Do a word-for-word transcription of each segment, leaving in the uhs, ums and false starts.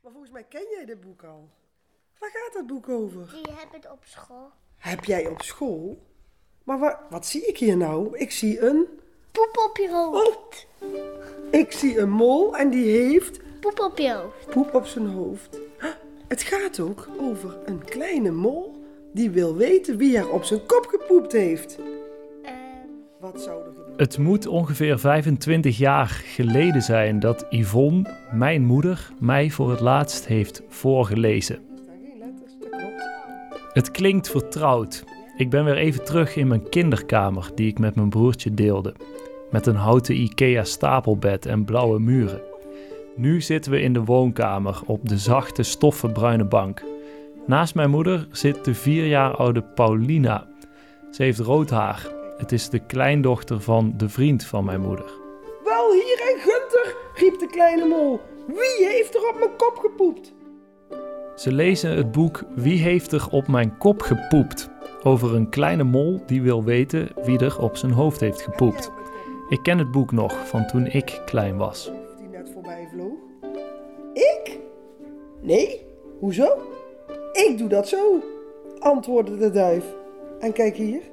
Maar volgens mij ken jij dit boek al. Waar gaat dat boek over? Die heb ik op school. Heb jij op school? Maar wat, wat zie ik hier nou? Ik zie een... Poep op je hoofd. Oh, ik zie een mol en die heeft... Poep op je hoofd. Poep op zijn hoofd. Het gaat ook over een kleine mol die wil weten wie er op zijn kop gepoept heeft. Uh... Wat zou er gebeuren? Het moet ongeveer vijfentwintig jaar geleden zijn dat Yvonne, mijn moeder, mij voor het laatst heeft voorgelezen. Er staan geen letters, dat klopt. Het klinkt vertrouwd. Ik ben weer even terug in mijn kinderkamer die ik met mijn broertje deelde. Met een houten IKEA stapelbed en blauwe muren. Nu zitten we in de woonkamer op de zachte stoffen bruine bank. Naast mijn moeder zit de vier jaar oude Paulina. Ze heeft rood haar. Het is de kleindochter van de vriend van mijn moeder. Wel, hier en Gunther, riep de kleine mol. Wie heeft er op mijn kop gepoept? Ze lezen het boek Wie heeft er op mijn kop gepoept? Over een kleine mol die wil weten wie er op zijn hoofd heeft gepoept. Ik ken het boek nog van toen ik klein was. Die net voorbij vloog. Ik? Nee, hoezo? Ik doe dat zo, antwoordde de duif. En kijk hier.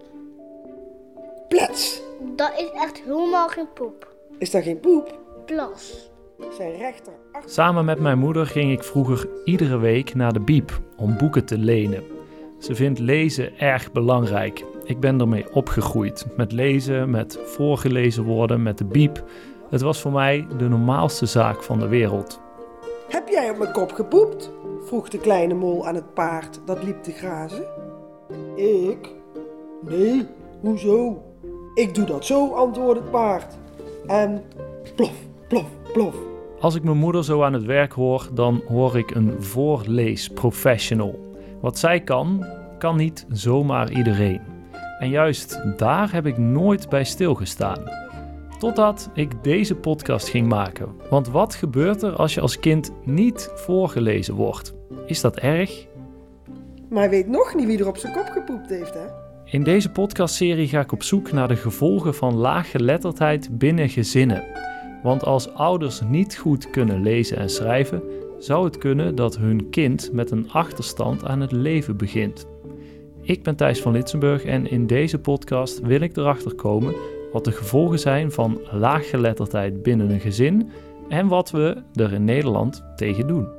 Plets! Dat is echt helemaal geen poep. Is dat geen poep? Plas. Zijn rechter achter... Samen met mijn moeder ging ik vroeger iedere week naar de bieb om boeken te lenen. Ze vindt lezen erg belangrijk. Ik ben ermee opgegroeid. Met lezen, met voorgelezen worden, met de bieb. Het was voor mij de normaalste zaak van de wereld. Heb jij op mijn kop gepoept? Vroeg de kleine mol aan het paard dat liep te grazen. Ik? Nee, hoezo? Ik doe dat zo, antwoordde het paard. En plof, plof, plof. Als ik mijn moeder zo aan het werk hoor, dan hoor ik een voorleesprofessional. Wat zij kan, kan niet zomaar iedereen. En juist daar heb ik nooit bij stilgestaan. Totdat ik deze podcast ging maken. Want wat gebeurt er als je als kind niet voorgelezen wordt? Is dat erg? Maar hij weet nog niet wie er op zijn kop gepoept heeft, hè? In deze podcastserie ga ik op zoek naar de gevolgen van laaggeletterdheid binnen gezinnen. Want als ouders niet goed kunnen lezen en schrijven, zou het kunnen dat hun kind met een achterstand aan het leven begint. Ik ben Thijs van Litsenburg en in deze podcast wil ik erachter komen wat de gevolgen zijn van laaggeletterdheid binnen een gezin en wat we er in Nederland tegen doen.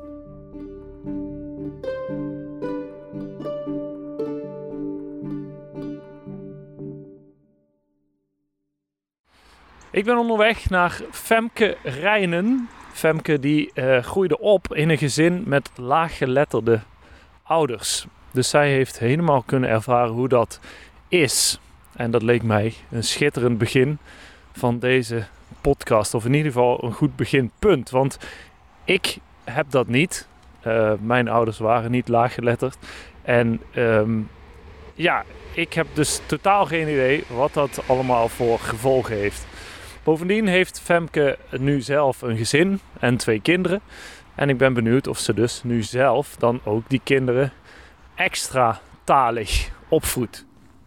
Ik ben onderweg naar Femke Rijnen. Femke die uh, groeide op in een gezin met laaggeletterde ouders. Dus zij heeft helemaal kunnen ervaren hoe dat is. En dat leek mij een schitterend begin van deze podcast. Of in ieder geval een goed beginpunt. Want ik heb dat niet. Uh, mijn ouders waren niet laaggeletterd. En um, ja, ik heb dus totaal geen idee wat dat allemaal voor gevolgen heeft. Bovendien heeft Femke nu zelf een gezin en twee kinderen. En ik ben benieuwd of ze dus nu zelf dan ook die kinderen extra talig opvoedt.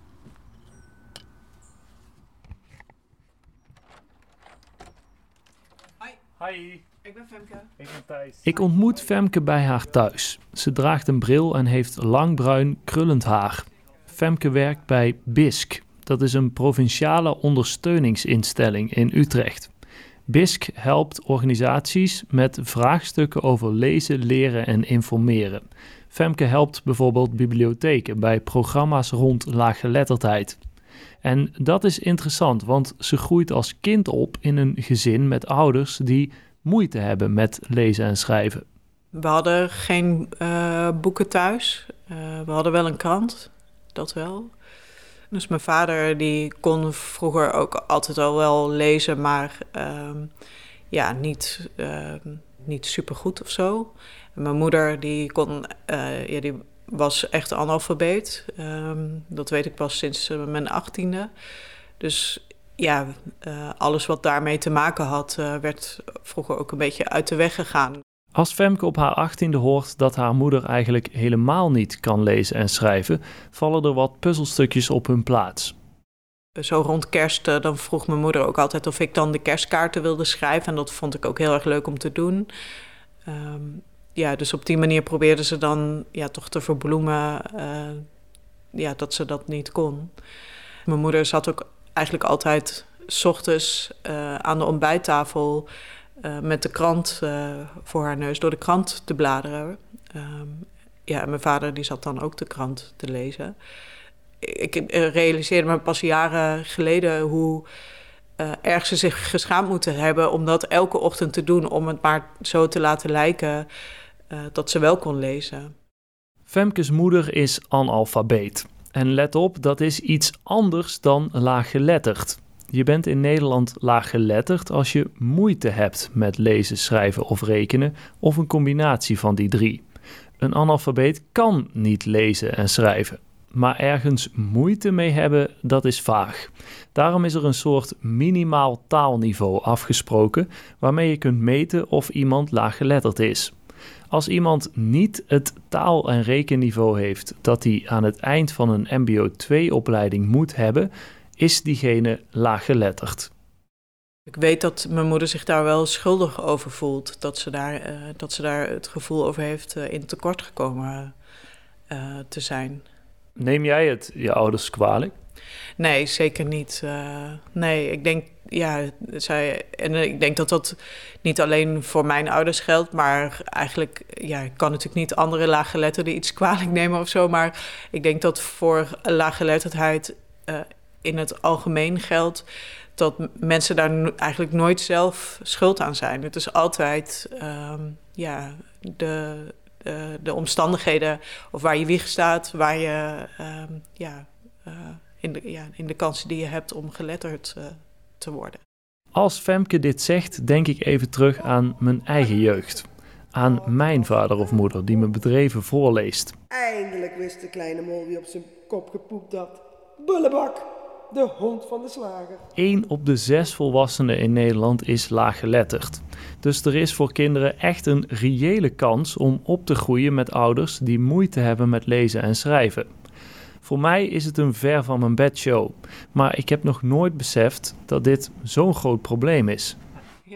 Hoi. Hi. Ik ben Femke. Ik ben Thijs. Ik ontmoet Femke bij haar thuis. Ze draagt een bril en heeft lang bruin krullend haar. Femke werkt bij B I S C. Dat is een provinciale ondersteuningsinstelling in Utrecht. B I S C helpt organisaties met vraagstukken over lezen, leren en informeren. Femke helpt bijvoorbeeld bibliotheken bij programma's rond laaggeletterdheid. En dat is interessant, want ze groeit als kind op in een gezin met ouders die moeite hebben met lezen en schrijven. We hadden geen uh, boeken thuis. Uh, we hadden wel een krant, dat wel. Dus mijn vader die kon vroeger ook altijd al wel lezen, maar uh, ja, niet, uh, niet supergoed of zo. En mijn moeder die kon, uh, ja, die was echt analfabeet. Um, dat weet ik pas sinds uh, mijn achttiende. Dus ja, uh, alles wat daarmee te maken had, uh, werd vroeger ook een beetje uit de weg gegaan. Als Femke op haar achttiende hoort dat haar moeder eigenlijk helemaal niet kan lezen en schrijven, vallen er wat puzzelstukjes op hun plaats. Zo rond kerst, uh, dan vroeg mijn moeder ook altijd of ik dan de kerstkaarten wilde schrijven. En dat vond ik ook heel erg leuk om te doen. Um, ja, dus op die manier probeerden ze dan ja, toch te verbloemen uh, ja, dat ze dat niet kon. Mijn moeder zat ook eigenlijk altijd 's ochtends uh, aan de ontbijttafel uh, met de krant uh, voor haar neus door de krant te bladeren. Um, ja, en mijn vader die zat dan ook de krant te lezen. Ik, ik realiseerde me pas jaren geleden hoe uh, erg ze zich geschaamd moeten hebben om dat elke ochtend te doen, om het maar zo te laten lijken uh, dat ze wel kon lezen. Femkes moeder is analfabeet. En let op, dat is iets anders dan laaggeletterd. Je bent in Nederland laaggeletterd als je moeite hebt met lezen, schrijven of rekenen, of een combinatie van die drie. Een analfabeet kan niet lezen en schrijven. Maar ergens moeite mee hebben, dat is vaag. Daarom is er een soort minimaal taalniveau afgesproken, waarmee je kunt meten of iemand laaggeletterd is. Als iemand niet het taal- en rekenniveau heeft dat hij aan het eind van een M B O twee opleiding moet hebben, is diegene laaggeletterd. Ik weet dat mijn moeder zich daar wel schuldig over voelt. Dat ze daar, uh, dat ze daar het gevoel over heeft uh, in tekort gekomen uh, te zijn. Neem jij het je ouders kwalijk? Nee, zeker niet. Uh, nee, ik denk, ja, zij, en ik denk dat dat niet alleen voor mijn ouders geldt, maar eigenlijk, ja, ik kan natuurlijk niet andere laaggeletterden iets kwalijk nemen of zo, maar ik denk dat voor laaggeletterdheid uh, in het algemeen geldt dat mensen daar no- eigenlijk nooit zelf schuld aan zijn. Het is altijd, um, ja, de, de, de omstandigheden of waar je wieg staat, waar je, um, ja, uh, in de, ja, in de kansen die je hebt om geletterd uh, te worden. Als Femke dit zegt, denk ik even terug aan mijn eigen jeugd. Aan mijn vader of moeder die me bedreven voorleest. Eindelijk wist de kleine mol wie op zijn kop gepoept had. Bullebak, de hond van de slager. Eén op de zes volwassenen in Nederland is laaggeletterd. Dus er is voor kinderen echt een reële kans om op te groeien met ouders die moeite hebben met lezen en schrijven. Voor mij is het een ver van mijn bedshow, maar ik heb nog nooit beseft dat dit zo'n groot probleem is. Ja.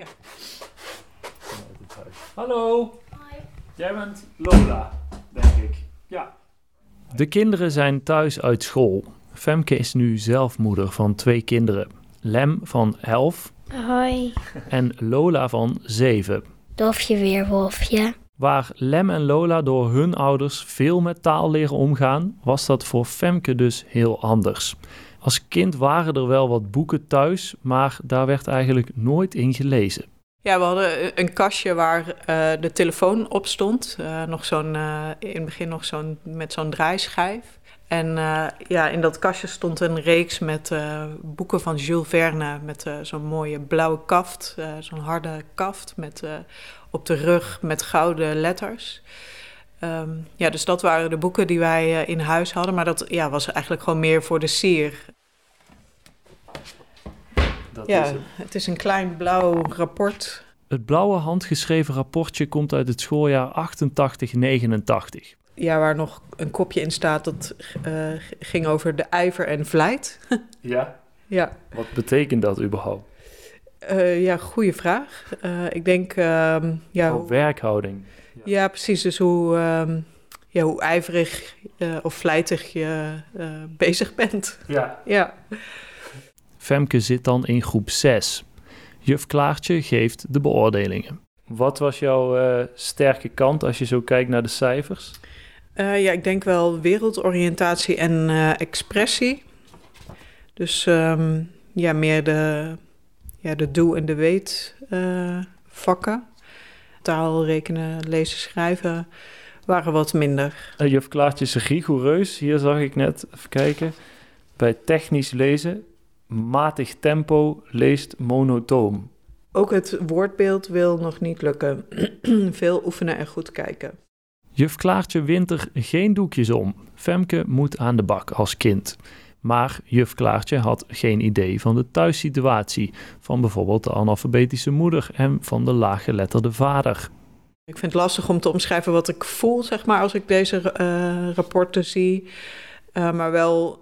Hallo. Hoi. Jij bent Lola, denk ik. Ja. De kinderen zijn thuis uit school. Femke is nu zelf moeder van twee kinderen. Lem van elf. Hoi. En Lola van zeven. Dofje weerwolfje. Waar Lem en Lola door hun ouders veel met taal leren omgaan, was dat voor Femke dus heel anders. Als kind waren er wel wat boeken thuis, maar daar werd eigenlijk nooit in gelezen. Ja, we hadden een kastje waar uh, de telefoon op stond. Uh, nog zo'n, uh, in het begin nog zo'n, met zo'n draaischijf. En uh, ja, in dat kastje stond een reeks met uh, boeken van Jules Verne met uh, zo'n mooie blauwe kaft, uh, zo'n harde kaft met uh, op de rug met gouden letters. Um, ja, dus dat waren de boeken die wij uh, in huis hadden, maar dat ja, was eigenlijk gewoon meer voor de sier. Dat ja, is het. Het is een klein blauw rapport. Het blauwe handgeschreven rapportje komt uit het schooljaar achtentachtig negenentachtig. Ja, waar nog een kopje in staat dat uh, ging over de ijver en vlijt. Ja? Ja. Wat betekent dat überhaupt? Uh, ja, goede vraag. Uh, ik denk... Uh, ja, oh, werkhouding. Ja. ja, precies. Dus hoe, uh, ja, hoe ijverig uh, of vlijtig je uh, bezig bent. Ja. Ja. Femke zit dan in groep zes. Juf Klaartje geeft de beoordelingen. Wat was jouw uh, sterke kant als je zo kijkt naar de cijfers? Uh, ja, ik denk wel wereldoriëntatie en uh, expressie. Dus um, ja, meer de, ja, de doe- en de weet uh, vakken. Taal, rekenen, lezen, schrijven waren wat minder. Uh, Juf Klaartje is rigoureus. Hier zag ik net, even kijken, bij technisch lezen. Matig tempo, leest monotoon. Ook het woordbeeld wil nog niet lukken. Veel oefenen en goed kijken. Juf Klaartje wint er geen doekjes om. Femke moet aan de bak als kind. Maar juf Klaartje had geen idee van de thuissituatie van bijvoorbeeld de analfabetische moeder en van de laaggeletterde vader. Ik vind het lastig om te omschrijven wat ik voel, zeg maar, als ik deze uh, rapporten zie. Uh, maar wel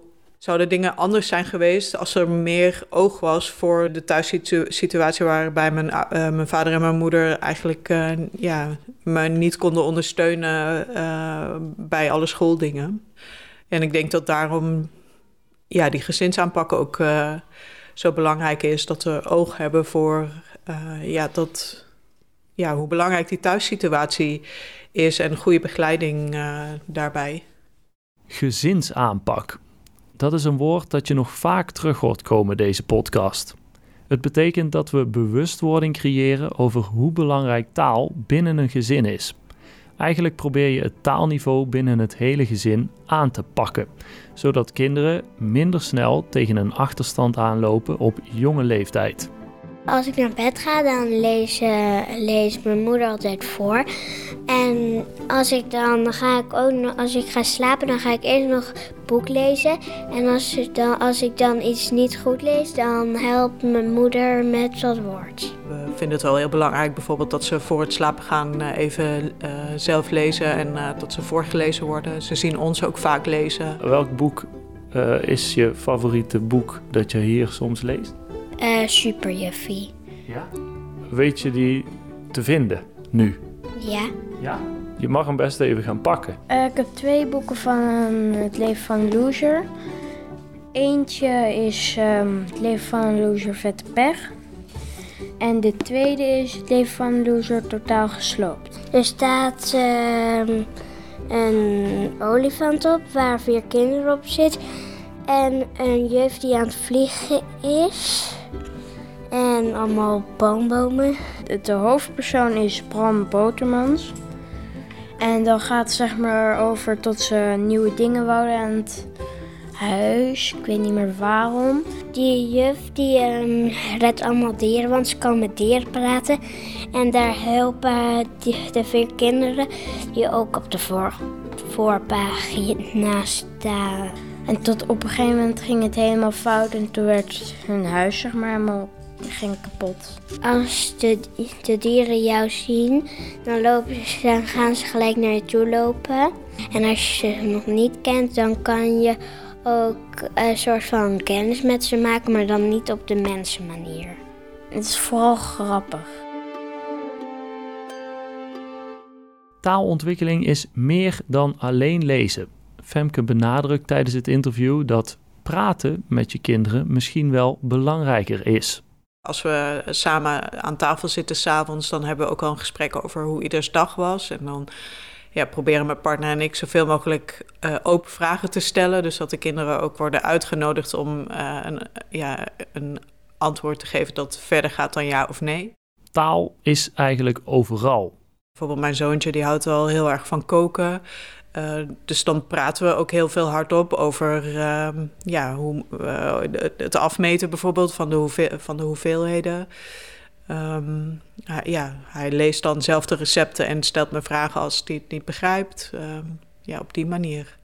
Zouden dingen anders zijn geweest als er meer oog was voor de thuissituatie waarbij mijn, uh, mijn vader en mijn moeder eigenlijk uh, ja, me niet konden ondersteunen uh, bij alle schooldingen. En ik denk dat daarom ja, die gezinsaanpak ook uh, zo belangrijk is. Dat we oog hebben voor uh, ja, dat, ja, hoe belangrijk die thuissituatie is en goede begeleiding uh, daarbij. Gezinsaanpak. Dat is een woord dat je nog vaak terug hoort komen deze podcast. Het betekent dat we bewustwording creëren over hoe belangrijk taal binnen een gezin is. Eigenlijk probeer je het taalniveau binnen het hele gezin aan te pakken, zodat kinderen minder snel tegen een achterstand aanlopen op jonge leeftijd. Als ik naar bed ga, dan lees, uh, leest mijn moeder altijd voor. En als ik dan ga ik ook nog, als ik ga slapen, dan ga ik eerst nog boek lezen. En als ik dan, als ik dan iets niet goed lees, dan helpt mijn moeder met wat woord. We vinden het wel heel belangrijk bijvoorbeeld dat ze voor het slapen gaan uh, even uh, zelf lezen en uh, dat ze voorgelezen worden. Ze zien ons ook vaak lezen. Welk boek uh, is je favoriete boek dat je hier soms leest? Uh, Superjuffie. Ja. Weet je die te vinden nu? Ja. Ja. Je mag hem best even gaan pakken. Uh, ik heb twee boeken van um, Het leven van een loser. Eentje is um, Het leven van een loser vette pech. En de tweede is Het leven van een loser totaal gesloopt. Er staat uh, een olifant op waar vier kinderen op zitten. En een juf die aan het vliegen is. En allemaal boombomen. De, de hoofdpersoon is Bram Botermans. En dan gaat het zeg maar over tot ze nieuwe dingen wouden aan het huis. Ik weet niet meer waarom. Die juf die um, redt allemaal dieren, want ze kan met dieren praten. En daar helpen die, de vier kinderen die ook op de voor, voorpagina staan. En tot op een gegeven moment ging het helemaal fout en toen werd hun huis zeg maar helemaal ging kapot. Als de, de dieren jou zien, dan, lopen ze, dan gaan ze gelijk naar je toe lopen. En als je ze nog niet kent, dan kan je ook een soort van kennis met ze maken, maar dan niet op de mensenmanier. Het is vooral grappig. Taalontwikkeling is meer dan alleen lezen. Femke benadrukt tijdens het interview dat praten met je kinderen misschien wel belangrijker is. Als we samen aan tafel zitten 's avonds, dan hebben we ook al een gesprek over hoe ieders dag was. En dan ja, proberen mijn partner en ik zoveel mogelijk uh, open vragen te stellen. Dus dat de kinderen ook worden uitgenodigd om uh, een, ja, een antwoord te geven dat verder gaat dan ja of nee. Taal is eigenlijk overal. Bijvoorbeeld mijn zoontje die houdt wel heel erg van koken. Uh, dus dan praten we ook heel veel hardop over uh, ja, hoe, uh, het afmeten bijvoorbeeld van de, hoeveel, van de hoeveelheden. Um, uh, ja, hij leest dan zelf de recepten en stelt me vragen als hij het niet begrijpt. Uh, ja, op die manier.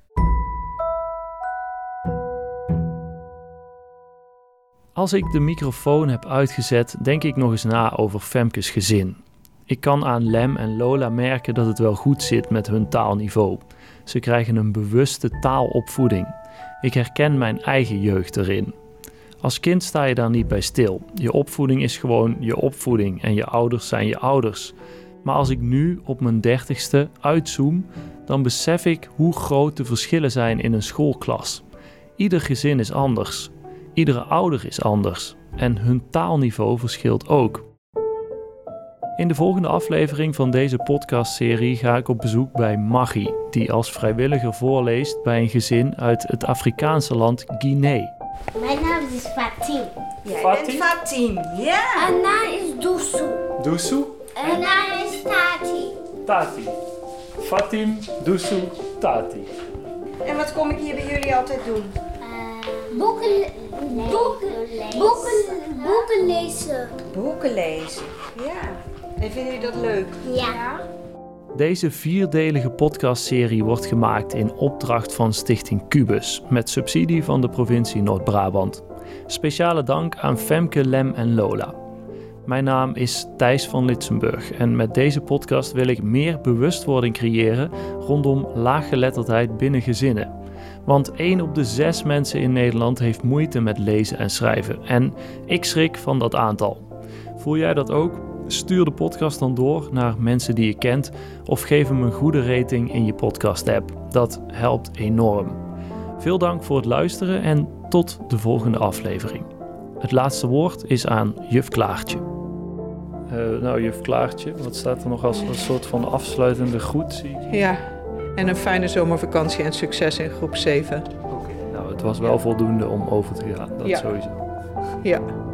Als ik de microfoon heb uitgezet, denk ik nog eens na over Femkes gezin. Ik kan aan Lem en Lola merken dat het wel goed zit met hun taalniveau. Ze krijgen een bewuste taalopvoeding. Ik herken mijn eigen jeugd erin. Als kind sta je daar niet bij stil. Je opvoeding is gewoon je opvoeding en je ouders zijn je ouders. Maar als ik nu op mijn dertigste uitzoom, dan besef ik hoe groot de verschillen zijn in een schoolklas. Ieder gezin is anders. Iedere ouder is anders. En hun taalniveau verschilt ook. In de volgende aflevering van deze podcastserie ga ik op bezoek bij Maggie, die als vrijwilliger voorleest bij een gezin uit het Afrikaanse land Guinea. Mijn naam is Fatim. Jij bent Fatim, ja. Mijn naam is Doesu. Doesu? Mijn naam is Tati. Tati. Fatim, Doesu, Tati. En wat kom ik hier bij jullie altijd doen? Uh, boeken, boeken, boeken, boeken lezen. Boeken lezen, ja. En vinden jullie dat leuk? Ja. Deze vierdelige podcastserie wordt gemaakt in opdracht van Stichting Cubus, met subsidie van de provincie Noord-Brabant. Speciale dank aan Femke, Lem en Lola. Mijn naam is Thijs van Litsenburg en met deze podcast wil ik meer bewustwording creëren rondom laaggeletterdheid binnen gezinnen. Want één op de zes mensen in Nederland heeft moeite met lezen en schrijven. En ik schrik van dat aantal. Voel jij dat ook? Stuur de podcast dan door naar mensen die je kent of geef hem een goede rating in je podcast-app. Dat helpt enorm. Veel dank voor het luisteren en tot de volgende aflevering. Het laatste woord is aan juf Klaartje. Uh, nou, juf Klaartje, wat staat er nog als een soort van afsluitende groet? Zie ik? Ja, en een fijne zomervakantie en succes in groep zeven. Oké, nou, het was wel voldoende om over te gaan, dat ja. sowieso. Ja.